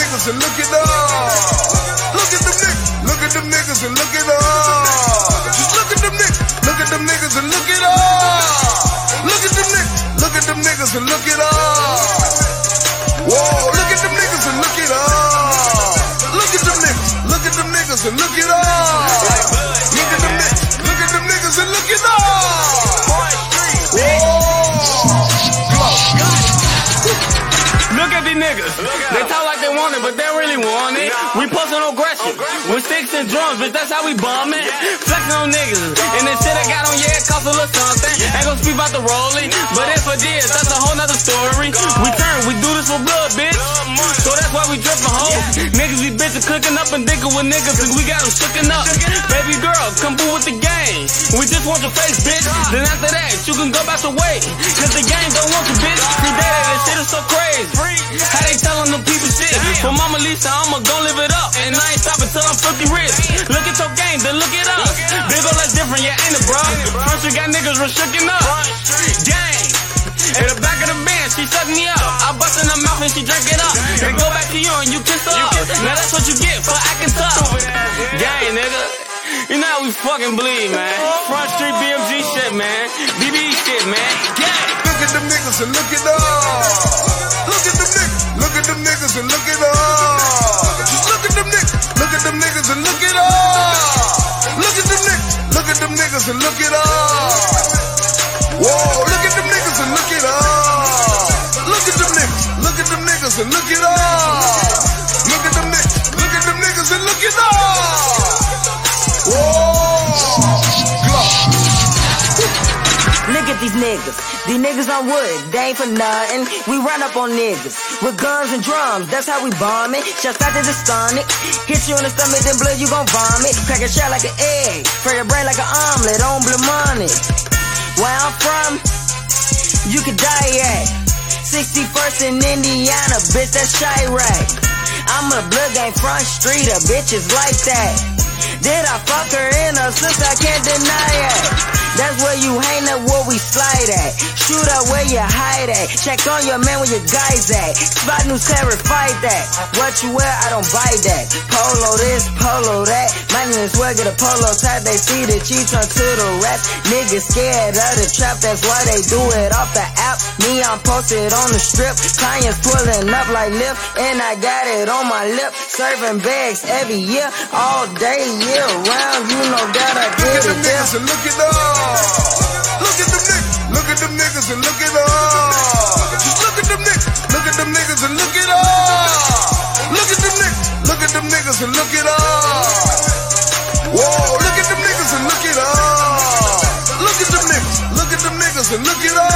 niggas and look it up. Look at them niggas. Look at them niggas and look it up. Just look at them niggas. Look at them niggas and look it up. Look at them niggas. Look at them niggas and look it up. Whoa, look at them niggas and look it up. Look at them niggas. Look at them niggas and look it up. Look at them niggas. Look at them niggas and look it up. Look at these niggas. They talk like they want it, but they really want it. We posting aggression with sticks and drums, bitch. That's how we bombing. Flexing on niggas. And the shit I got on, yeah, it cost a little something. Ain't gon' speak about the rolling, but if I did, that's a whole nother story. We do this for blood, bitch. So that's why we drippin' hoes. Niggas be bitches cooking up and dinking with niggas, and we got them shookin' up. Baby girl, come boo with the game. We just want your face, bitch. Then after that, you can go back to way. Cause the game don't want you, bitch. See, that shit is so crazy. How they tellin' them people shit? For Mama Lisa, I'ma go live it up. And I ain't stopping till I'm 50 rich. Look at your game, then look at us. Big ol' that's different, yeah, ain't it, bro? First we got niggas restricting up. Gang. At the back of the band, she suck me up. I bust in her mouth and she drink it up. Then go back to you and you kiss her up. Now that's what you get for acting tough. Gang, nigga. You know how we fucking bleed, man. Front Street BMG shit, man. BB shit, man. Gang. Look at them niggas and look it up. Look at them niggas. Look at them niggas and look it up. Just look at them niggas. Look at them niggas and look it up. Look at them niggas. Look at them niggas and look it up. Whoa, look at them niggas and look it up. Look at them niggas. Look at them niggas and look it up. Look at them niggas. Look at them niggas and look it up. Whoa. Look at these niggas. These niggas on wood, they ain't for nothing. We run up on niggas with guns and drums, that's how we bomb it. Shots back to the stomach, hit you in the stomach, then blood you gon' vomit. Crack a shell like an egg, fry your brain like an omelet on blue money. Where I'm from, you could die at 61st in Indiana, bitch, that's Chirac. I'm a blood gang front street, a bitch is like that. Did I fuck her in her sister? I can't deny it. That's where you hang up, where we slide at. Shoot up where you hide at. Check on your man where your guys at. Spot new terror, fight that. What you wear, I don't buy that. Polo this, polo that. My name is well, get a polo type. They see the cheat, turn to the rap. Niggas scared of the trap, that's why they do it off the app. Me, I'm posted on the strip. Clients pulling up like lift, and I got it on my lip. Serving bags every year, all day, year round. You know that I did it there. Look at them. Look at them niggas. Look at them niggas and look it up. Just look at them niggas. Look at them niggas and look it up. Look at them niggas. Look at them niggas and look it up. Whoa, look at them niggas and look it up. Look at them niggas. Look at them niggas and look it up.